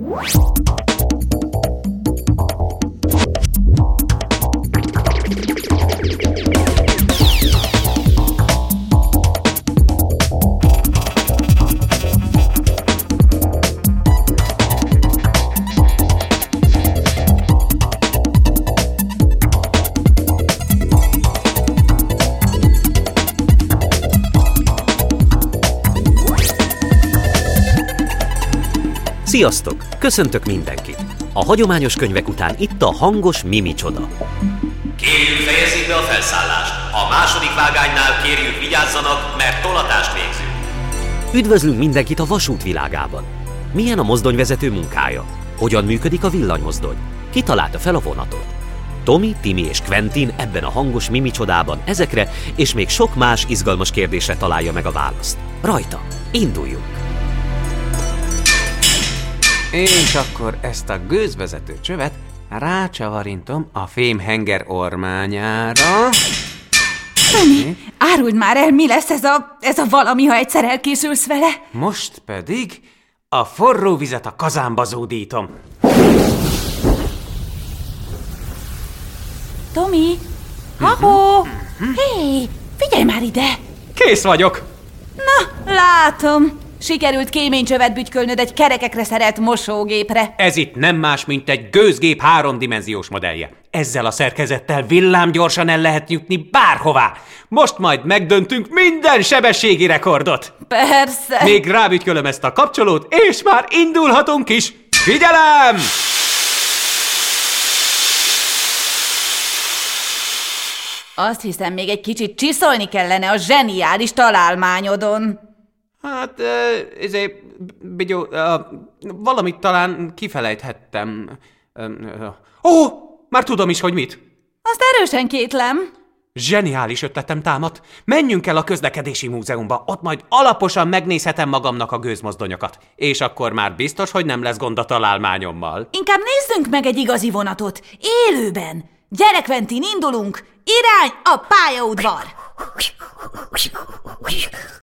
Sziasztok! Köszöntök mindenkit! A hagyományos könyvek után itt a hangos Mimicsoda. Kérjük, fejezzék be a felszállást! A második vágánynál kérjük, vigyázzanak, mert tolatást végzünk. Üdvözlünk mindenkit a vasút világában. Milyen a mozdonyvezető munkája? Hogyan működik a villanymozdony? Ki találta fel a vonatot? Tomi, Timi és Quentin ebben a hangos Mimicsodában ezekre és még sok más izgalmas kérdésre találja meg a választ. Rajta, induljunk! És akkor ezt a gőzvezető csövet rácsavarintom a fémhenger ormányára. Tomi, áruld már el, mi lesz ez a valami, ha egyszer elkészülsz vele? Most pedig a forró vizet a kazánba zúdítom. Tomi, ha-hó! Hé, figyelj már ide! Kész vagyok! Na, látom. Sikerült kéménycsövet bütykölnöd egy kerekekre szerelt mosógépre. Ez itt nem más, mint egy gőzgép 3-dimenziós modellje. Ezzel a szerkezettel villámgyorsan el lehet jutni bárhová. Most majd megdöntünk minden sebességi rekordot. Persze. Még rábütykölöm ezt a kapcsolót, és már indulhatunk is. Figyelem! Azt hiszem, még egy kicsit csiszolni kellene a zseniális találmányodon. Hát, Bigyó, valamit talán kifelejthettem. Már tudom is, hogy mit. Azt erősen kétlem. Zseniális ötletem támadt. Menjünk el a közlekedési múzeumba, ott majd alaposan megnézhetem magamnak a gőzmozdonyokat. És akkor már biztos, hogy nem lesz gond a találmányommal. Inkább nézzünk meg egy igazi vonatot, élőben. Gyere, Quentin, indulunk! Irány a pályaudvar!